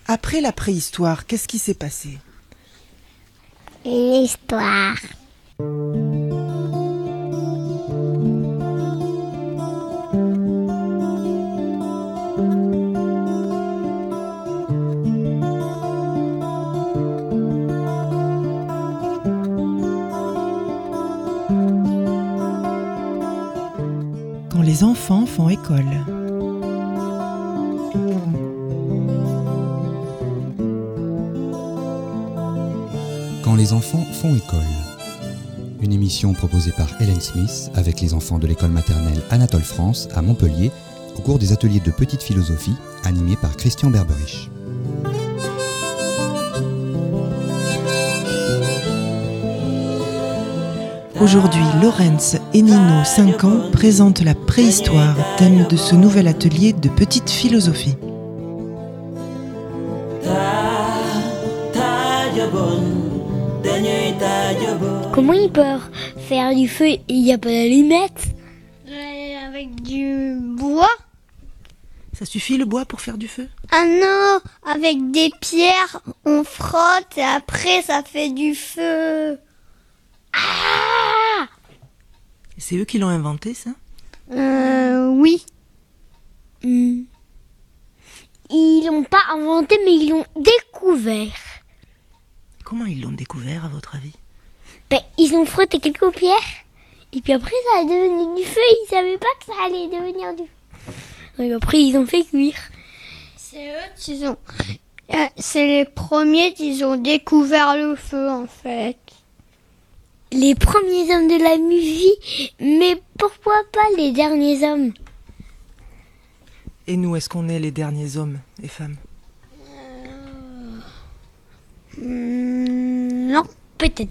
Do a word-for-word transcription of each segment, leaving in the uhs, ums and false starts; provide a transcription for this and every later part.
Après la préhistoire, qu'est-ce qui s'est passé ? Une histoire. Quand les enfants font école. Quand les enfants font école. Une émission proposée par Hélène Smith avec les enfants de l'école maternelle Anatole France à Montpellier au cours des ateliers de petite philosophie animés par Christian Berberich. Aujourd'hui, Laurence et Nino, cinq ans, présentent la préhistoire, thème de ce nouvel atelier de petite philosophie. Comment ils peuvent faire du feu et il n'y a pas d'allumettes ? Avec du bois ? Ça suffit le bois pour faire du feu ? Ah non, avec des pierres, on frotte et après ça fait du feu. Ah ! C'est eux qui l'ont inventé, ça ? Euh, oui. Hmm. Ils l'ont pas inventé, mais ils l'ont découvert. Comment ils l'ont découvert, à votre avis ? Ben, ils ont frotté quelques pierres, et puis après ça a devenu du feu, ils savaient pas que ça allait devenir du feu. Et après ils ont fait cuire. C'est eux qui ont... C'est les premiers qui ont découvert le feu, en fait. Les premiers hommes de la vie, mais pourquoi pas les derniers hommes ? Et nous, est-ce qu'on est les derniers hommes et femmes ? euh... Non, peut-être.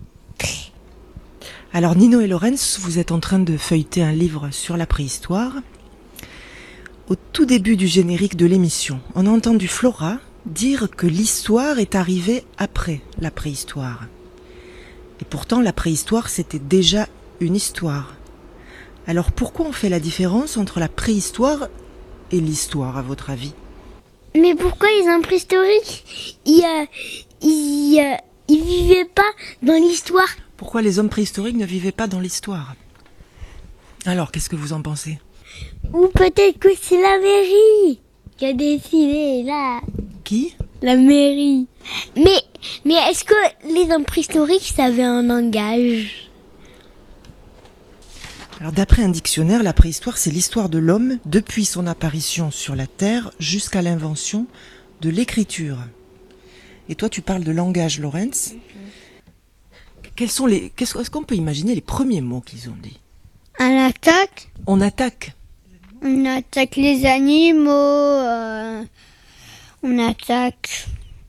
Alors Nino et Laurence, vous êtes en train de feuilleter un livre sur la préhistoire. Au tout début du générique de l'émission, on a entendu Flora dire que l'histoire est arrivée après la préhistoire. Et pourtant, la préhistoire, c'était déjà une histoire. Alors pourquoi on fait la différence entre la préhistoire et l'histoire, à votre avis ? Mais pourquoi les hommes préhistoriques, ils, euh, ils, euh, ils vivaient pas dans l'histoire ? Pourquoi les hommes préhistoriques ne vivaient pas dans l'histoire ? Alors, qu'est-ce que vous en pensez ? Ou peut-être que c'est la mairie qui a décidé, là. Qui ? La mairie. Mais, mais est-ce que les hommes préhistoriques savaient un langage ? Alors, d'après un dictionnaire, la préhistoire, c'est l'histoire de l'homme depuis son apparition sur la Terre jusqu'à l'invention de l'écriture. Et toi, tu parles de langage, Laurence. Quels sont les... Qu'est-ce, est-ce qu'on peut imaginer les premiers mots qu'ils ont dit ? On attaque. On attaque. On attaque les animaux. Euh, on attaque.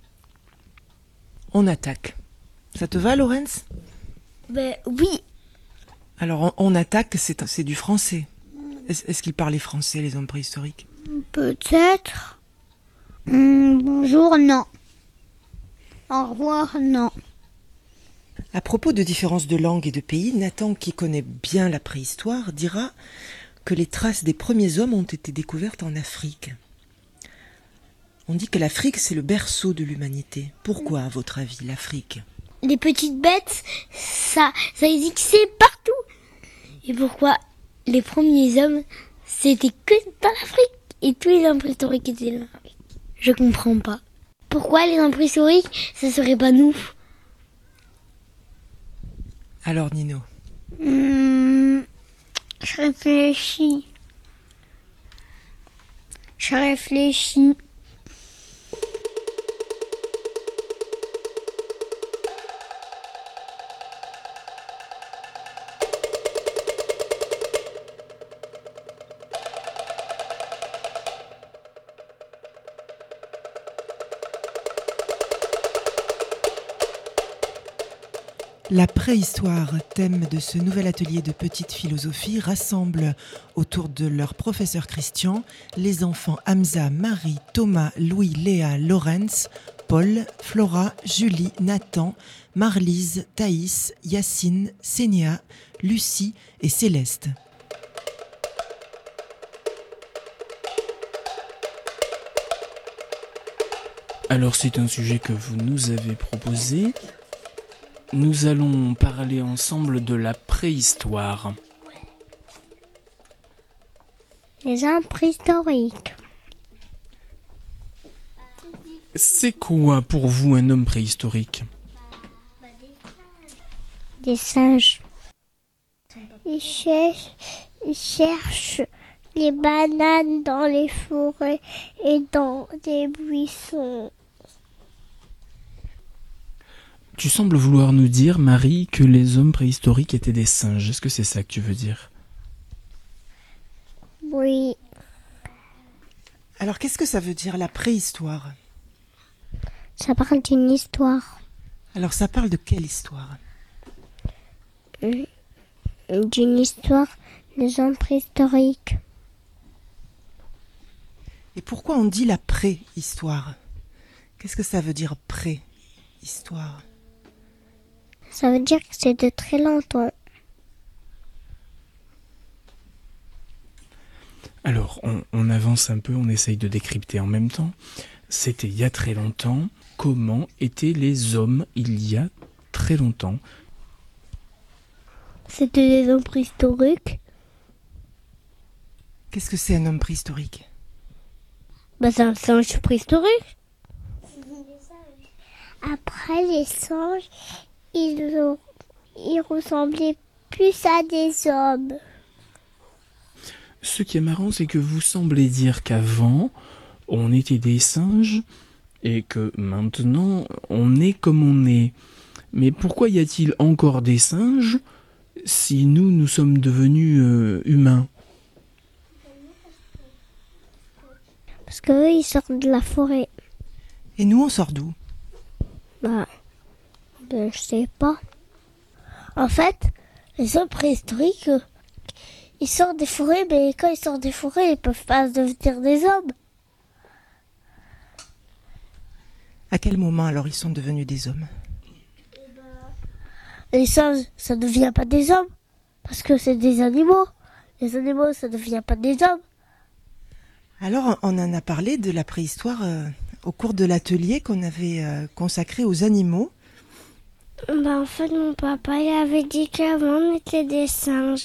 On attaque. Ça te va, Laurence ? Ben oui. Alors, on, on attaque, c'est, c'est du français. Est-ce, est-ce qu'ils parlaient français, les hommes préhistoriques ? Peut-être. Hum, bonjour, non. Au revoir, non. À propos de différences de langue et de pays, Nathan, qui connaît bien la préhistoire, dira que les traces des premiers hommes ont été découvertes en Afrique. On dit que l'Afrique, c'est le berceau de l'humanité. Pourquoi, à votre avis, l'Afrique ? Les petites bêtes, ça, ça existait partout. Et pourquoi les premiers hommes, c'était que dans l'Afrique et tous les hommes préhistoriques étaient dans l'Afrique ? Je comprends pas. Pourquoi les hommes préhistoriques, ça serait pas nous ? Alors, Nino ? Hum, je réfléchis. Je réfléchis. La préhistoire, thème de ce nouvel atelier de petite philosophie, rassemble autour de leur professeur Christian les enfants Hamza, Marie, Thomas, Louis, Léa, Laurence, Paul, Flora, Julie, Nathan, Marlise, Thaïs, Yacine, Sénia, Lucie et Céleste. Alors c'est un sujet que vous nous avez proposé. Nous allons parler ensemble de la préhistoire. Les hommes préhistoriques. C'est quoi pour vous un homme préhistorique ? Des singes. Ils cherchent, ils cherchent les bananes dans les forêts et dans des buissons. Tu sembles vouloir nous dire, Marie, que les hommes préhistoriques étaient des singes. Est-ce que c'est ça que tu veux dire ? Oui. Alors qu'est-ce que ça veut dire la préhistoire ? Ça parle d'une histoire. Alors ça parle de quelle histoire ? D'une histoire des hommes préhistoriques. Et pourquoi on dit la préhistoire ? Qu'est-ce que ça veut dire préhistoire ? Ça veut dire que c'est de très longtemps. Alors, on, on avance un peu, on essaye de décrypter en même temps. C'était il y a très longtemps. Comment étaient les hommes il y a très longtemps ? C'était des hommes préhistoriques. Qu'est-ce que c'est un homme préhistorique ? Bah, c'est un singe préhistorique. Après, les singes, ils, ont, ils ressemblaient plus à des hommes. Ce qui est marrant, c'est que vous semblez dire qu'avant, on était des singes et que maintenant, on est comme on est. Mais pourquoi y a-t-il encore des singes si nous, nous sommes devenus euh, humains ? Parce qu'eux, ils sortent de la forêt. Et nous, on sort d'où ? Bah, ben, je sais pas. En fait, les hommes préhistoriques, euh, ils sortent des forêts, mais quand ils sortent des forêts, ils peuvent pas devenir des hommes. À quel moment alors ils sont devenus des hommes ? Les singes, ça ne devient pas des hommes, parce que c'est des animaux. Les animaux, ça ne devient pas des hommes. Alors on en a parlé de la préhistoire euh, au cours de l'atelier qu'on avait euh, consacré aux animaux. Bah, en fait, mon papa, il avait dit qu'avant, on était des singes.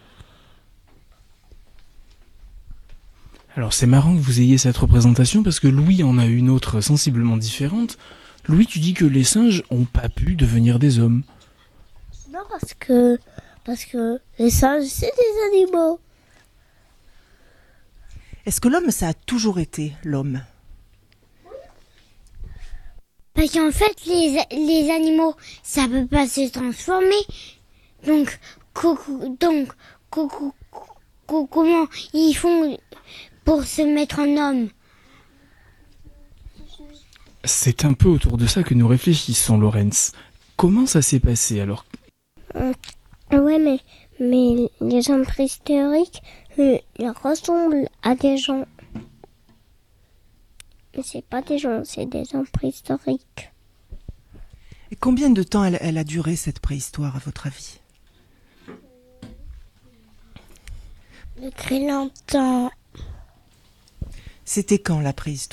Alors c'est marrant que vous ayez cette représentation parce que Louis en a une autre sensiblement différente. Louis, tu dis que les singes ont pas pu devenir des hommes. Non, parce que, parce que les singes, c'est des animaux. Est-ce que l'homme, ça a toujours été l'homme ? Parce qu'en fait, les, les animaux, ça peut pas se transformer. Donc, coucou, donc, coucou, coucou, comment ils font pour se mettre en homme? C'est un peu autour de ça que nous réfléchissons, Laurence. Comment ça s'est passé alors ? Euh, ouais, mais, mais les hommes préhistoriques, euh, ils ressemblent à des gens. Mais c'est pas des gens, c'est des hommes préhistoriques. Et combien de temps elle, elle a duré cette préhistoire à votre avis ? De très longtemps. C'était quand la préhistoire ?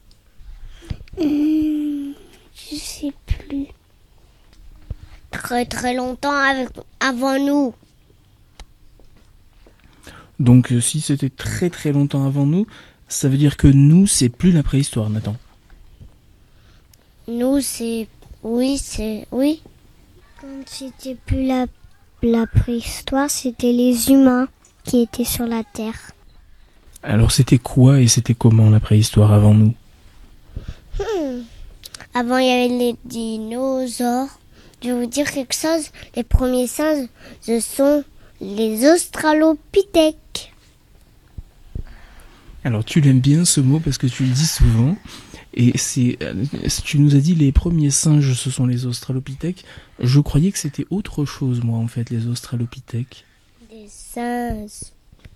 Hum, je sais plus. Très très longtemps avec, avant nous. Donc euh, si c'était très très longtemps avant nous, ça veut dire que nous, c'est plus la préhistoire, Nathan. Nous, c'est... Oui, c'est... Oui. Quand c'était plus la, la préhistoire, c'était les humains qui étaient sur la Terre. Alors c'était quoi et c'était comment la préhistoire avant nous ? Hmm. Avant, il y avait les dinosaures. Je vais vous dire quelque chose. Les premiers singes, ce sont les australopithèques. Alors tu l'aimes bien ce mot parce que tu le dis souvent. Et c'est, tu nous as dit les premiers singes, ce sont les australopithèques. Je croyais que c'était autre chose, moi, en fait, les australopithèques. Des singes.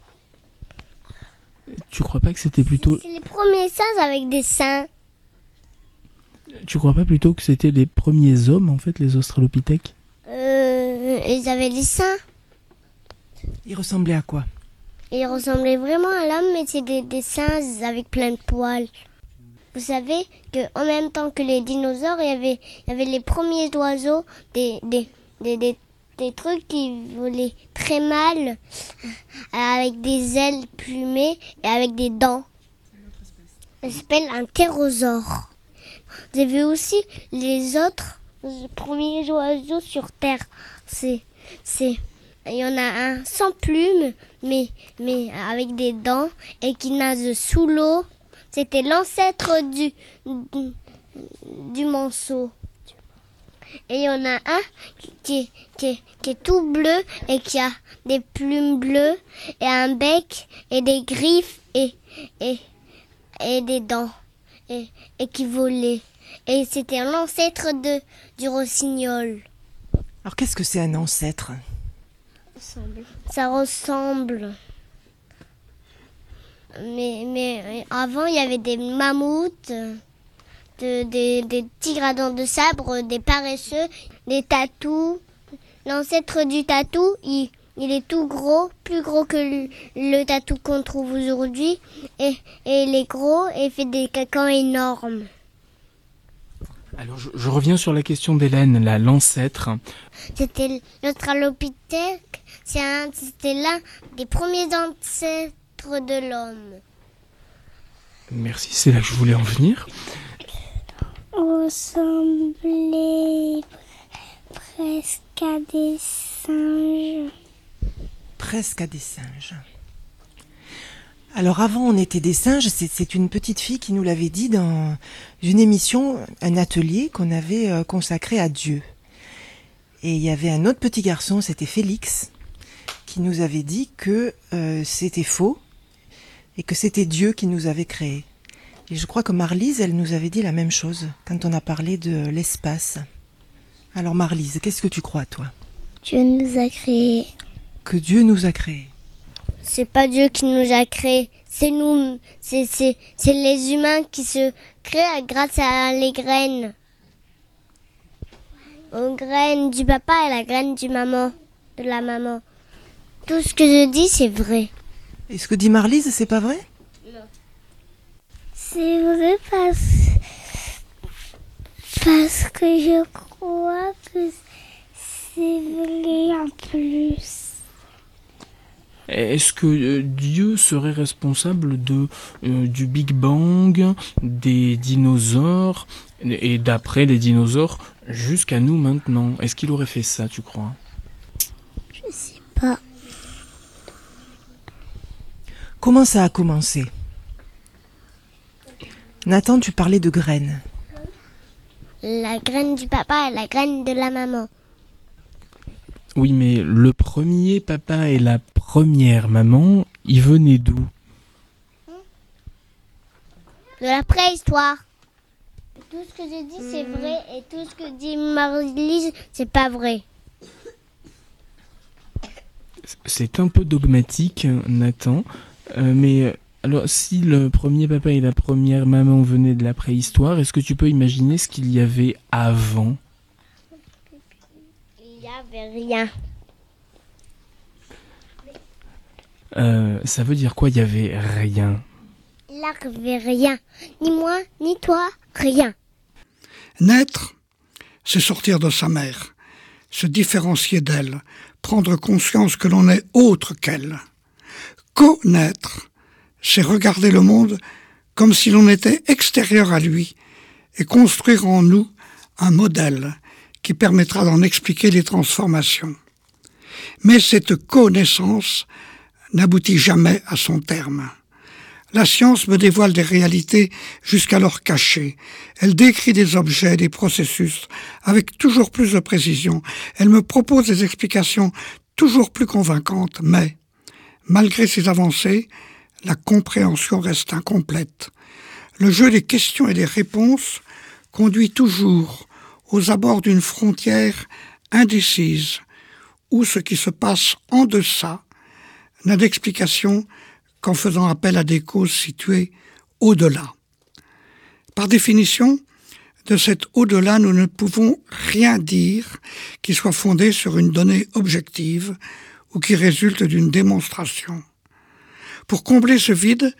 Tu crois pas que c'était plutôt... C'est les premiers singes avec des seins. Tu crois pas plutôt que c'était les premiers hommes, en fait, les australopithèques ? Euh, ils avaient des seins. Il ressemblait à quoi ? Ils ressemblaient vraiment à l'homme, mais c'est des, des singes avec plein de poils. vous savez qu'en même temps que les dinosaures, il y avait, il y avait les premiers oiseaux, des, des, des, des, des trucs qui volaient très mal, avec des ailes plumées et avec des dents. Ça s'appelle un ptérosaure. Vous avez aussi les autres premiers oiseaux sur Terre. C'est, c'est, il y en a un sans plumes, mais, mais avec des dents et qui nage sous l'eau. C'était l'ancêtre du, du, du manceau. Et il y en a un qui, qui, qui est tout bleu et qui a des plumes bleues et un bec et des griffes et, et, et des dents et, et qui volait. Et c'était l'ancêtre de, du rossignol. Alors qu'est-ce que c'est un ancêtre ? Ça ressemble. Mais, mais avant, il y avait des mammouths, de, des, des tigres à dents de sabre, des paresseux, des tatous. L'ancêtre du tatou, il, il est tout gros, plus gros que le, le tatou qu'on trouve aujourd'hui. Et, et il est gros et il fait des cacans énormes. Alors, je, je reviens sur la question d'Hélène, là, l'ancêtre. C'était l'Australopithèque. C'est un, c'était l'un des premiers ancêtres de l'homme. Merci, c'est là que je voulais en venir. Ressemblait presque à des singes. Presque à des singes. Alors avant on était des singes, c'est, c'est une petite fille qui nous l'avait dit dans une émission, un atelier qu'on avait euh, consacré à Dieu. Et il y avait un autre petit garçon, c'était Félix, qui nous avait dit que euh, c'était faux et que c'était Dieu qui nous avait créés. Et je crois que Marlise, elle nous avait dit la même chose quand on a parlé de l'espace. Alors Marlise, qu'est-ce que tu crois toi ? Dieu nous a créés. Que Dieu nous a créés. C'est pas Dieu qui nous a créés, c'est nous, c'est, c'est, c'est les humains qui se créent grâce à les graines. Aux graines du papa et la graine du maman, de la maman. Tout ce que je dis, c'est vrai. Et ce que dit Marlise, c'est pas vrai ? C'est vrai parce, parce que je crois que c'est vrai en plus. Est-ce que euh, Dieu serait responsable de euh, du Big Bang, des dinosaures, et d'après les dinosaures, jusqu'à nous maintenant ? Est-ce qu'il aurait fait ça, tu crois ? Je sais pas. Comment ça a commencé ? Nathan, tu parlais de graines. La graine du papa et la graine de la maman. Oui, mais le premier papa et la première maman, ils venaient d'où ? De la préhistoire. Tout ce que je dis, c'est vrai, et tout ce que dit Marie-Lise, c'est pas vrai. C'est un peu dogmatique, Nathan, euh, mais alors si le premier papa et la première maman venaient de la préhistoire, est-ce que tu peux imaginer ce qu'il y avait avant ? Il n'y avait rien. Euh, ça veut dire quoi, il y avait rien ? Il n'arrivait rien. Ni moi, ni toi, rien. Naître, c'est sortir de sa mère, se différencier d'elle, prendre conscience que l'on est autre qu'elle. Connaître, c'est regarder le monde comme si l'on était extérieur à lui et construire en nous un modèle qui permettra d'en expliquer les transformations. Mais cette connaissance n'aboutit jamais à son terme. La science me dévoile des réalités jusqu'alors cachées. Elle décrit des objets, des processus, avec toujours plus de précision. Elle me propose des explications toujours plus convaincantes, mais, malgré ces avancées, la compréhension reste incomplète. Le jeu des questions et des réponses conduit toujours aux abords d'une frontière indécise, où ce qui se passe en deçà n'a d'explication qu'en faisant appel à des causes situées au-delà. Par définition, de cet au-delà, nous ne pouvons rien dire qui soit fondé sur une donnée objective ou qui résulte d'une démonstration. Pour combler ce vide,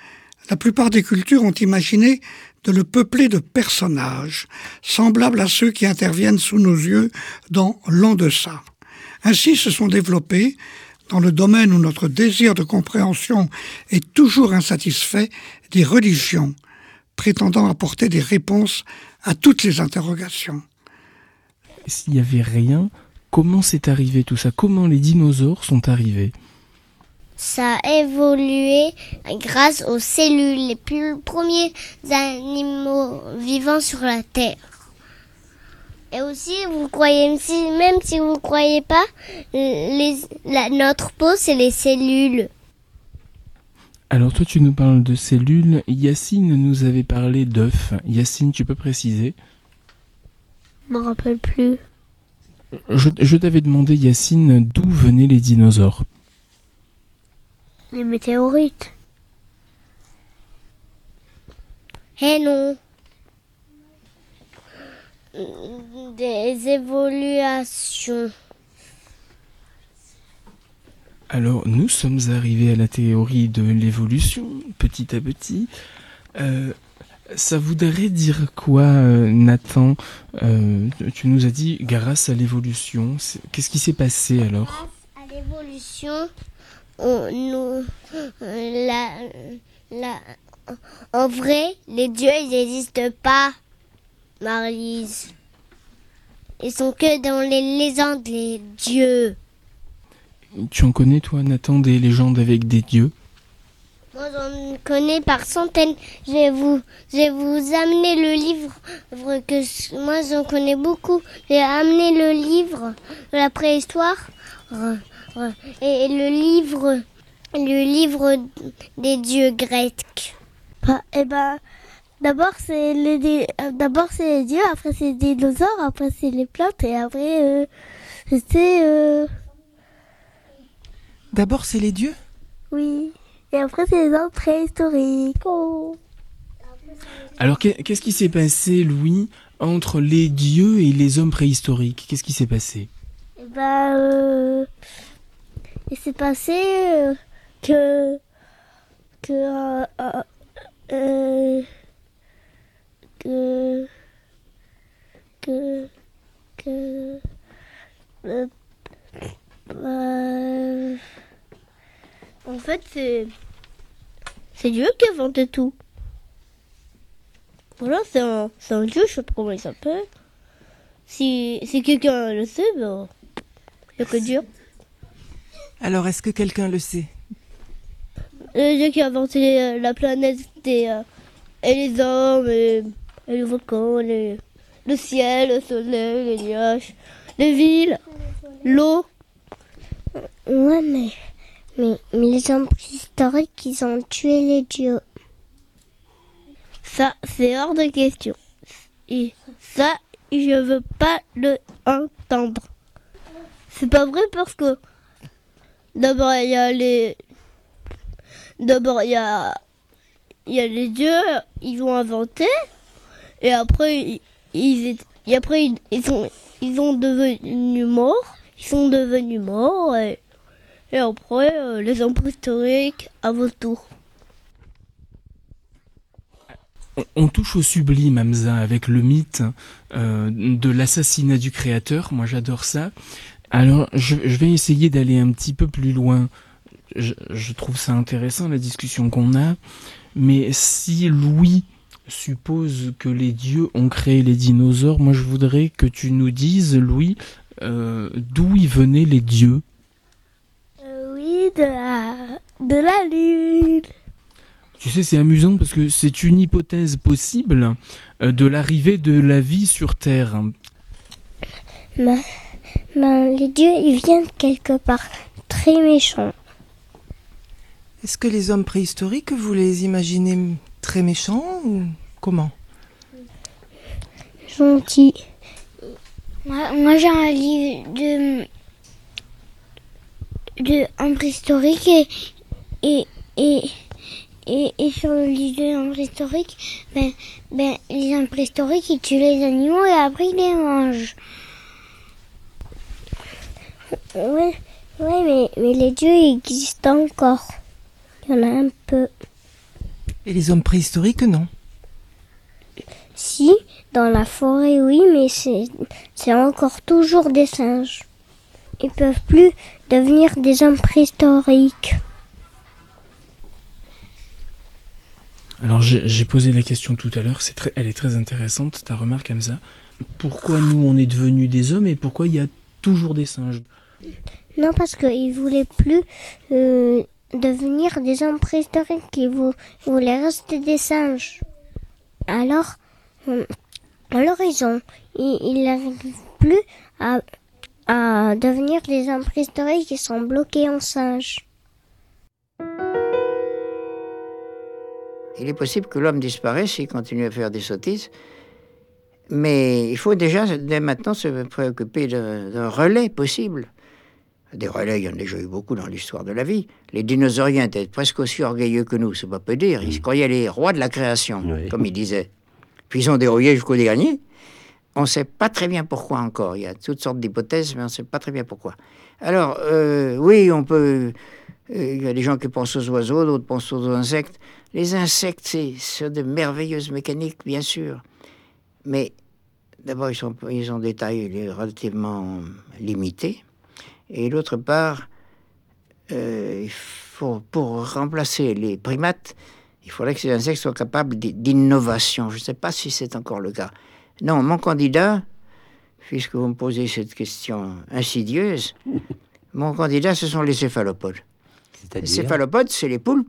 La plupart des cultures ont imaginé de le peupler de personnages, semblables à ceux qui interviennent sous nos yeux dans l'en-deçà. Ainsi se sont développés, dans le domaine où notre désir de compréhension est toujours insatisfait, des religions, prétendant apporter des réponses à toutes les interrogations. S'il n'y avait rien, comment c'est arrivé tout ça? Comment les dinosaures sont arrivés? Ça a évolué grâce aux cellules, les plus premiers animaux vivants sur la Terre. Et aussi, vous croyez, même si, même si vous ne croyez pas, les, la, notre peau, c'est les cellules. Alors toi, tu nous parles de cellules. Yacine nous avait parlé d'œufs. Yacine, tu peux préciser? Je me rappelle plus. Je, je t'avais demandé, Yacine, d'où venaient les dinosaures? Les météorites. Eh non. Des évolutions. Alors, nous sommes arrivés à la théorie de l'évolution, petit à petit. Euh, ça voudrait dire quoi, euh, Nathan? euh, Tu nous as dit grâce à l'évolution. C'est... Qu'est-ce qui s'est passé alors? Grâce à l'évolution, on, nous, euh, la, la, en vrai, les dieux, ils n'existent pas, Maryse. Ils sont que dans les légendes, les dieux. Tu en connais, toi, Nathan, des légendes avec des dieux? Moi, j'en connais par centaines. Je vais vous, je vais vous amener le livre que moi, j'en connais beaucoup. J'ai amené le livre de la préhistoire et le livre, le livre des dieux grecs. Bah, et ben, d'abord c'est les, d'abord c'est les dieux, après c'est les dinosaures, après c'est les plantes et après euh, c'est euh... D'abord, c'est les dieux? Oui. Et après, c'est les hommes préhistoriques. Oh. Alors, qu'est-ce qui s'est passé, Louis, entre les dieux et les hommes préhistoriques? Qu'est-ce qui s'est passé? Eh ben, euh, il s'est passé euh, que... que... Euh, euh, que... que... que... Euh, euh, En fait, c'est c'est Dieu qui a inventé tout. Voilà, c'est un, c'est un Dieu, je sais pas comment il s'appelle. Si, si quelqu'un le sait, ben, il n'y a que Dieu. Alors, est-ce que quelqu'un le sait? Le Dieu qui a inventé euh, la planète des, euh, et les hommes, et, et les volcans, les, le ciel, le soleil, les nuages, les villes, l'eau. Ouais, mais, mais, mais les hommes préhistoriques, ils ont tué les dieux. Ça, c'est hors de question. Et ça, je veux pas le entendre. C'est pas vrai parce que d'abord il y a les, d'abord il y a, il y a les dieux, ils ont inventé, et après ils, ils et après ils, ils sont, ils ont devenu morts, ils sont devenus morts et Et après, euh, les hommes préhistoriques à votre tour. On, on touche au sublime, Hamza, avec le mythe euh, de l'assassinat du créateur. Moi, j'adore ça. Alors, je, je vais essayer d'aller un petit peu plus loin. Je, je trouve ça intéressant, la discussion qu'on a. Mais si Louis suppose que les dieux ont créé les dinosaures, moi, je voudrais que tu nous dises, Louis, euh, d'où y venaient les dieux. De la, de la lune. Tu sais, c'est amusant parce que c'est une hypothèse possible euh, de l'arrivée de la vie sur Terre. Ben, ben, les dieux, ils viennent quelque part très méchants. Est-ce que les hommes préhistoriques, vous les imaginez très méchants ou comment? Gentils. Moi, moi j'ai un livre de... de hommes préhistoriques et, et, et, et, et sur le livre de hommes préhistoriques, ben, ben, les hommes préhistoriques ils tuent les animaux et après ils les mangent. Oui, ouais, mais, mais les dieux ils existent encore. Il y en a un peu. Et les hommes préhistoriques, non? Si, dans la forêt, oui, mais c'est, c'est encore toujours des singes. Ils peuvent plus devenir des hommes préhistoriques. Alors j'ai, j'ai posé la question tout à l'heure, c'est très, elle est très intéressante, ta remarque Hamza. Pourquoi nous on est devenus des hommes et pourquoi il y a toujours des singes? Non, parce qu'ils voulaient plus euh, devenir des hommes préhistoriques, ils vou- voulaient rester des singes. Alors, euh, alors ils ont, ils, ils n'arrivent plus à, à devenir des hommes préhistoriques, ils sont bloqués en singes. Il est possible que l'homme disparaisse s'il continue à faire des sottises, mais il faut déjà, dès maintenant, se préoccuper d'un, d'un relais possible. Des relais, il y en a déjà eu beaucoup dans l'histoire de la vie. Les dinosauriens étaient presque aussi orgueilleux que nous, c'est pas peu dire. Ils se croyaient les rois de la création, oui. Comme ils disaient. Puis ils ont dérouillé jusqu'au dernier. On ne sait pas très bien pourquoi encore. Il y a toutes sortes d'hypothèses, mais on ne sait pas très bien pourquoi. Alors, euh, oui, on peut... Euh, il y a des gens qui pensent aux oiseaux, d'autres pensent aux insectes. Les insectes, c'est, c'est de merveilleuses mécaniques, bien sûr. Mais d'abord, ils, sont, ils ont des tailles relativement limitées. Et d'autre part, euh, il faut, pour remplacer les primates, il faudrait que ces insectes soient capables d'innovation. Je ne sais pas si c'est encore le cas. Non, mon candidat, puisque vous me posez cette question insidieuse, mon candidat, ce sont les céphalopodes. C'est-à-dire? Les céphalopodes, c'est les poulpes,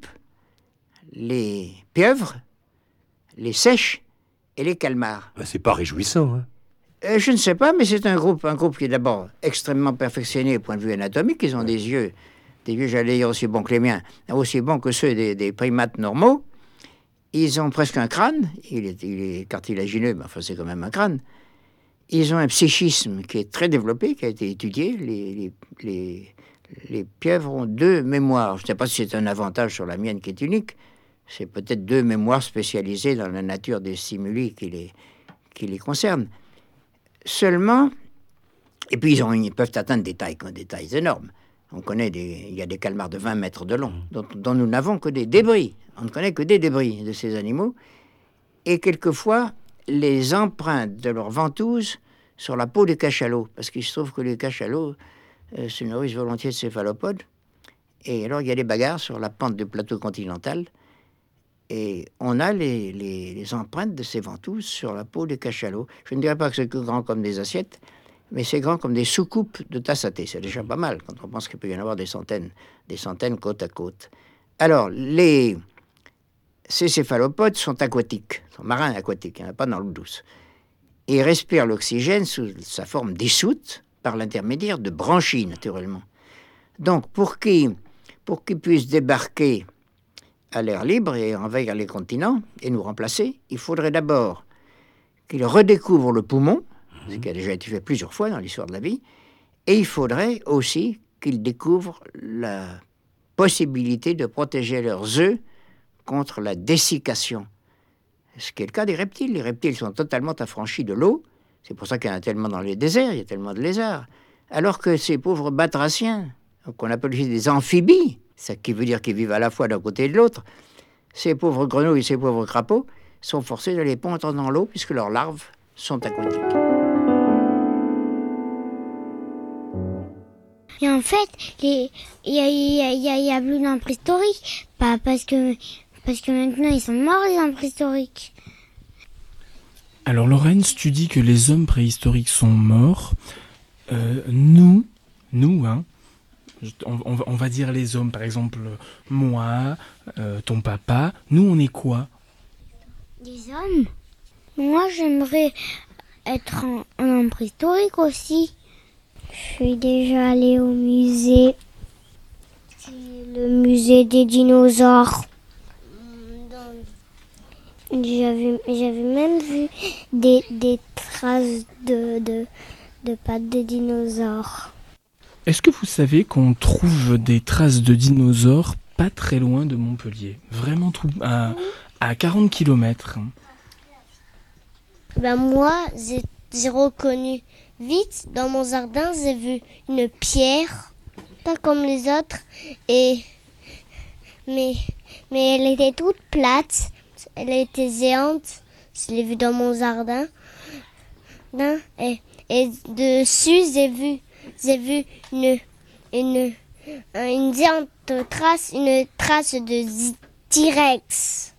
les pieuvres, les seiches et les calmars. Ben, c'est pas réjouissant, hein? Euh, je ne sais pas, mais c'est un groupe, un groupe qui est d'abord extrêmement perfectionné au point de vue anatomique. Ils ont des yeux, des yeux, j'allais dire, aussi bons que les miens, aussi bons que ceux des, des primates normaux. Ils ont presque un crâne. Il est, il est cartilagineux, mais enfin, c'est quand même un crâne. Ils ont un psychisme qui est très développé, qui a été étudié. Les, les, les, les pieuvres ont deux mémoires. Je ne sais pas si c'est un avantage sur la mienne qui est unique. C'est peut-être deux mémoires spécialisées dans la nature des stimuli qui les, qui les concernent. Seulement, et puis ils, ont, ils peuvent atteindre des tailles, des tailles énormes. On connaît des, il y a des calmars de vingt mètres de long, dont, dont nous n'avons que des débris. On ne connaît que des débris de ces animaux. Et quelquefois, les empreintes de leurs ventouses sur la peau des cachalots, parce qu'il se trouve que les cachalots euh, se nourrissent volontiers de céphalopodes. Et alors, il y a des bagarres sur la pente du plateau continental. Et on a les, les, les empreintes de ces ventouses sur la peau des cachalots. Je ne dirais pas que c'est que grand comme des assiettes, mais c'est grand comme des soucoupes de tasse à thé. C'est déjà pas mal quand on pense qu'il peut y en avoir des centaines, des centaines côte à côte. Alors, les, ces céphalopodes sont aquatiques, sont marins aquatiques, il n'y en a pas dans l'eau douce. Et ils respirent l'oxygène sous sa forme dissoute par l'intermédiaire de branchies, naturellement. Donc, pour qu'ils, pour qu'ils puissent débarquer à l'air libre et envahir les continents et nous remplacer, il faudrait d'abord qu'ils redécouvrent le poumon, mmh. ce qui a déjà été fait plusieurs fois dans l'histoire de la vie, et il faudrait aussi qu'ils découvrent la possibilité de protéger leurs œufs contre la dessiccation. Ce qui est le cas des reptiles. Les reptiles sont totalement affranchis de l'eau, c'est pour ça qu'il y en a tellement dans les déserts, il y a tellement de lézards, alors que ces pauvres batraciens, qu'on appelle aussi des amphibies, ce qui veut dire qu'ils vivent à la fois d'un côté et de l'autre, ces pauvres grenouilles, ces pauvres crapauds sont forcés de les pondre dans l'eau puisque leurs larves sont aquatiques. Et en fait, il y a, y a, y a, y a plus d'hommes préhistoriques, pas parce que, parce que maintenant ils sont morts les hommes préhistoriques. Alors Laurence, tu dis que les hommes préhistoriques sont morts. Euh, nous, nous, hein, On, on, on va dire les hommes, par exemple, moi, euh, ton papa, nous on est quoi? Des hommes? Moi j'aimerais être un, un homme préhistorique aussi. Je suis déjà allée au musée. C'est le musée des dinosaures. J'avais, j'avais même vu des, des traces de, de, de pattes de dinosaures. Est-ce que vous savez qu'on trouve des traces de dinosaures pas très loin de Montpellier? Vraiment tout, à, à quarante kilomètres. Ben moi, j'ai, j'ai reconnu vite, dans mon jardin, j'ai vu une pierre, pas comme les autres, et mais mais elle était toute plate. Elle était géante. Je l'ai vue dans mon jardin. Et, et dessus, j'ai vu, j'ai vu une, une, une géante trace, une trace de T-Rex.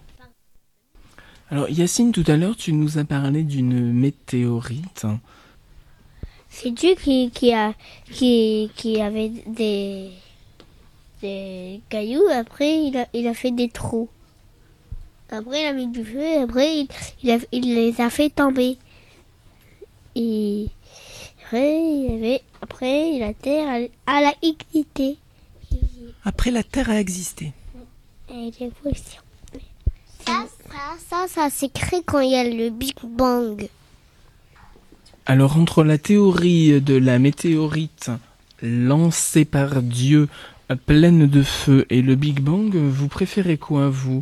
Alors Yacine, tout à l'heure, tu nous as parlé d'une météorite. C'est Dieu qui, qui, a, qui, qui avait des, des cailloux, après il a, il a fait des trous. Après il a mis du feu, et après il, il, a, il les a fait tomber. Et après, il y avait, après la terre a, a existé. Après, la Terre a existé. Et les questions. Ça, ça, ça, ça s'écrit quand il y a le Big Bang. Alors entre la théorie de la météorite lancée par Dieu, pleine de feu, et le Big Bang, vous préférez quoi, vous?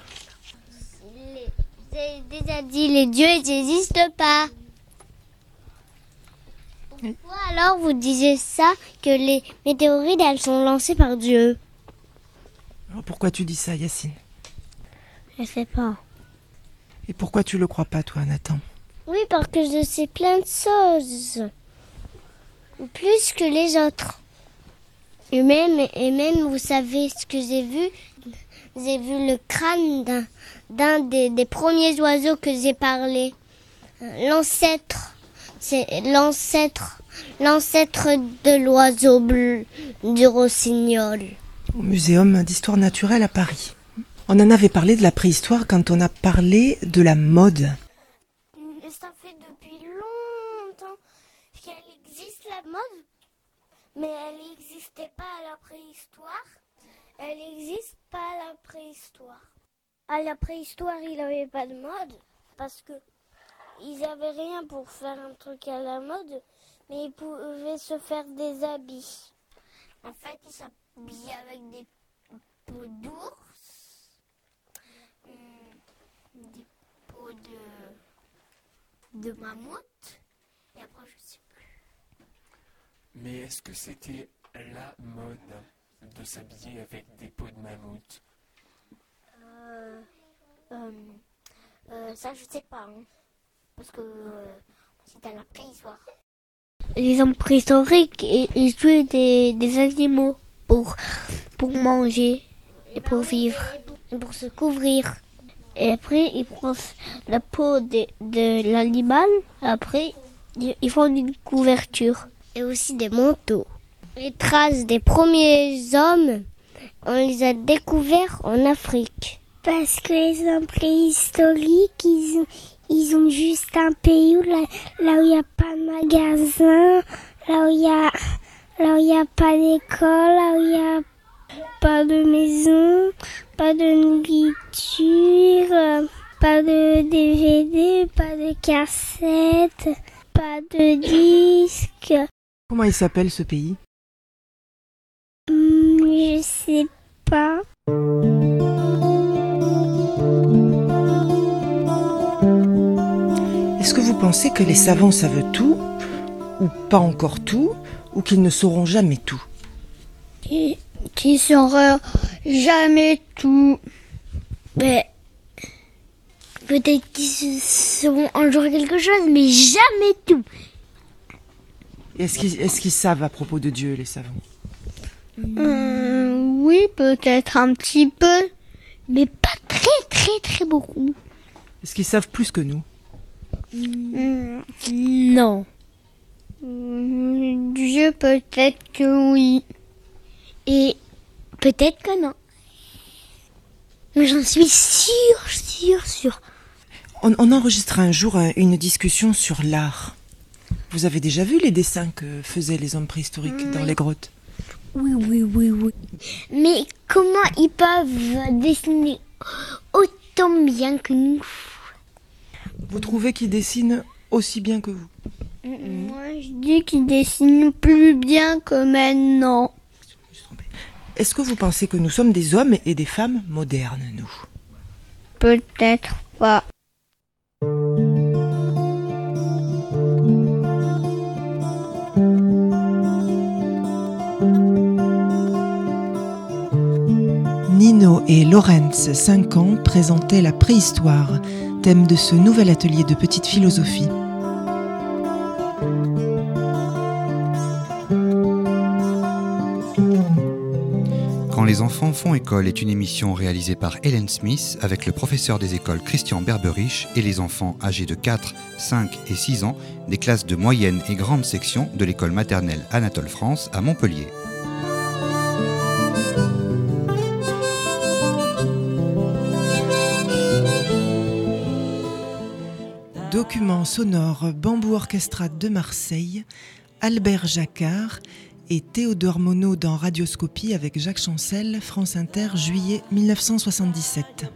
J'ai déjà dit, les dieux n'existent pas. Pourquoi alors vous disiez ça, que les météorites, elles sont lancées par Dieu? Alors pourquoi tu dis ça, Yacine? Je sais pas. Et pourquoi tu le crois pas, toi, Nathan? Oui, parce que je sais plein de choses. Plus que les autres. Et même, et même, vous savez ce que j'ai vu? J'ai vu le crâne d'un, d'un des, des premiers oiseaux que j'ai parlé. L'ancêtre. C'est l'ancêtre, l'ancêtre de l'oiseau bleu du rossignol. Au Muséum d'histoire naturelle à Paris. On en avait parlé de la préhistoire quand on a parlé de la mode. Ça fait depuis longtemps qu'elle existe, la mode, mais elle n'existait pas à la préhistoire. Elle n'existe pas à la préhistoire. À la préhistoire, il n'y avait pas de mode, parce que ils n'avaient rien pour faire un truc à la mode, mais ils pouvaient se faire des habits. En fait, ils s'habillaient avec des peaux d'ours, des peaux de, de mammouth, et après, je sais plus. Mais est-ce que c'était la mode de s'habiller avec des peaux de mammouth? Euh, euh, euh, ça, je sais pas, hein. Parce que euh, c'est à la préhistoire. Les hommes préhistoriques, ils, ils tuaient des, des animaux pour, pour manger et pour vivre et pour se couvrir. Et après, ils prennent la peau de, de l'animal. Après, ils, ils font une couverture. Et aussi des manteaux. Les traces des premiers hommes, on les a découverts en Afrique. Parce que les hommes préhistoriques, ils ont... Ils ont juste un pays où là, là où il n'y a pas de magasin, là où il y a, là où il y a pas d'école, là où il n'y a pas de maison, pas de nourriture, pas de D V D, pas de cassette, pas de disque. Comment il s'appelle ce pays? Hum, je sais pas. Est-ce que vous pensez que les savants savent tout, ou pas encore tout, ou qu'ils ne sauront jamais tout? Qui, qui sauront jamais tout. Mais peut-être qu'ils sauront un jour quelque chose, mais jamais tout. Est-ce qu'ils, est-ce qu'ils savent à propos de Dieu, les savants? Euh, oui, peut-être un petit peu, mais pas très très très beaucoup. Est-ce qu'ils savent plus que nous? Mmh. Non. Mmh, Dieu, peut-être que oui. Et peut-être que non. Mais j'en suis sûre, sûre, sûre. On, on enregistre un jour une discussion sur l'art. Vous avez déjà vu les dessins que faisaient les hommes préhistoriques mmh. dans les grottes? Oui, oui, oui, oui. Mais comment ils peuvent dessiner autant bien que nous? Vous trouvez qu'ils dessinent aussi bien que vous? mmh. Moi, je dis qu'ils dessinent plus bien que maintenant. Est-ce que vous pensez que nous sommes des hommes et des femmes modernes, nous? Peut-être pas. Nino et Lorenz, cinq ans, présentaient la préhistoire, thème de ce nouvel atelier de petite philosophie. Quand les enfants font école est une émission réalisée par Helen Smith avec le professeur des écoles Christian Berberich et les enfants âgés de quatre, cinq et six ans des classes de moyenne et grande section de l'école maternelle Anatole France à Montpellier. Document sonore Bambou Orchestra de Marseille, Albert Jacquard et Théodore Monod dans Radioscopie avec Jacques Chancel, France Inter, juillet mille neuf cent soixante-dix-sept.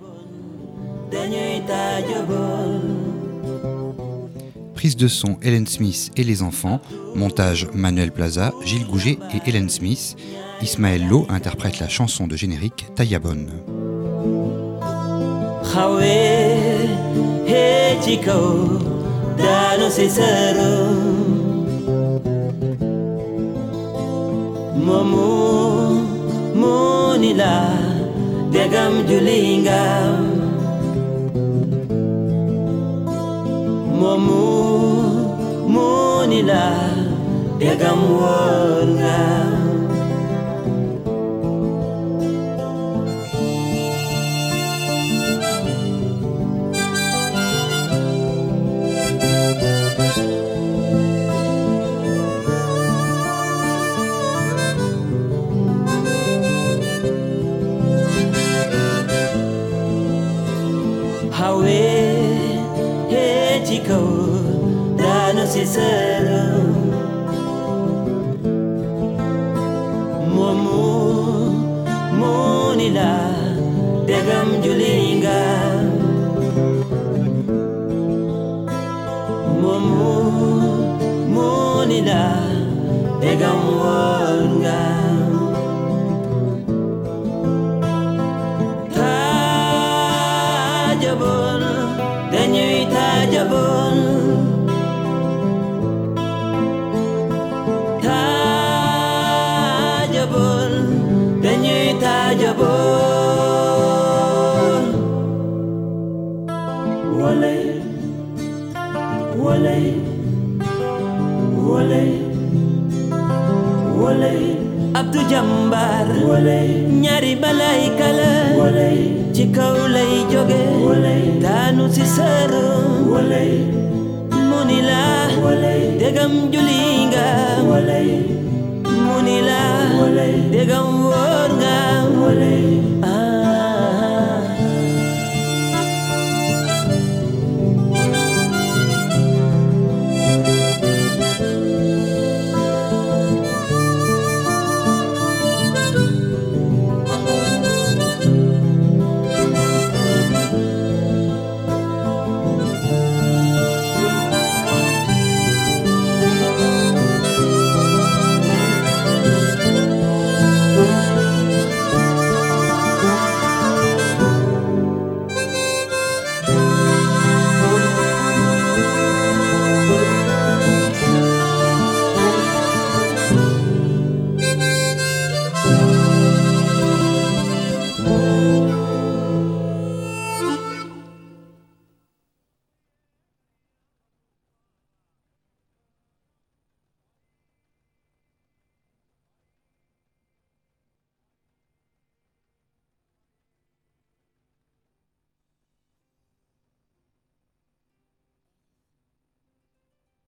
Prise de son Helen Smith et les enfants, montage Manuel Plaza, Gilles Gouget et Helen Smith. Ismaël Lo interprète la chanson de générique Tayabonne. Momo monila degam julingam Momo monila degam worngam Cicero Momo monila degam julinga Momo monila degam wonga Tajabon dañuy tajabon Walay, walay, walay, walay. Abdou Jambar, walay. Ñaari balay kala, walay. Ci kaw lay jóge, walay. Daanu ci sëru, walay. Munila, walay. Degam julinga, walay. Munila, walay. Degam wóor nga, walay.